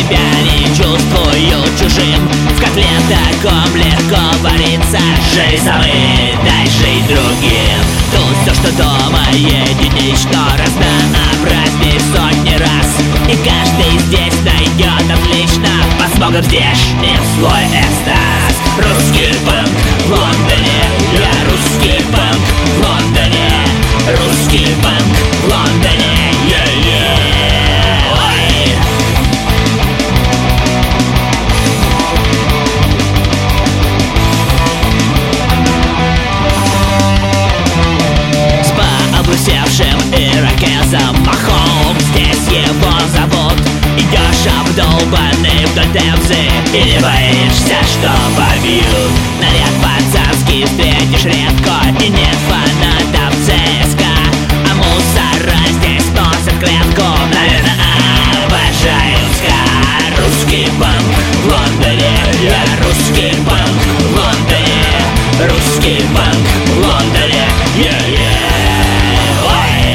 себя не чувствую чужим. В котле таком легко вариться. Жей сам и дай жить другим. Тут все, что дома, единично, разнообразней в сотни раз. И каждый здесь найдет отлично под смогом здешним свой экстаз. Русский панк в Лондоне, я русский панк в Лондоне. Русский панк в Лондоне, ой. С пообрусевшим ирокезом Махоум, здесь его зовут. Идешь обдолбанный вдоль Темзы и не боишься, что побьют. Наряд пацанский встретишь редко, и нет фанатов ЦСКА. А мусора здесь носят клетку, наверное, обожают ска. Русский панк в Лондоне, я русский панк в Лондоне. Русский панк в Лондоне, ой.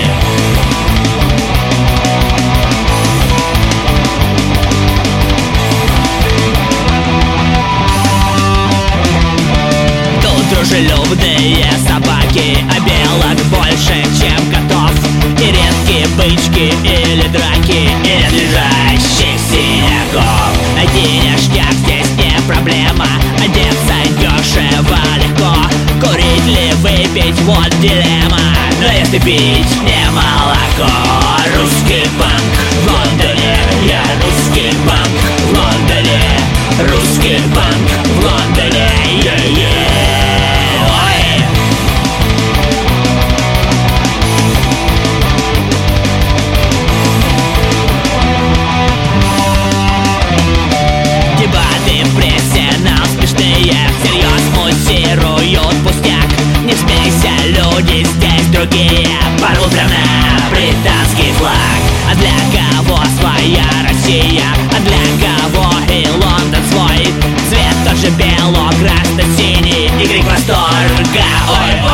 Дружелюбные собаки, а белок больше, чем котов. И редкие бычки или драки, и нет лежащих синяков. Найти ништяк здесь не проблема, одеться дешево легко. Курить ли выпить, вот дилемма, но если пить не молоко. Русский панк в Лондоне, я русский панк в Лондоне. Русский панк в Лондоне, люди здесь другие, порвут прям на британский флаг. А для кого своя Россия, а для кого и Лондон свой. Цвет тот же бело-красно-синий и крик восторга, ой-ой.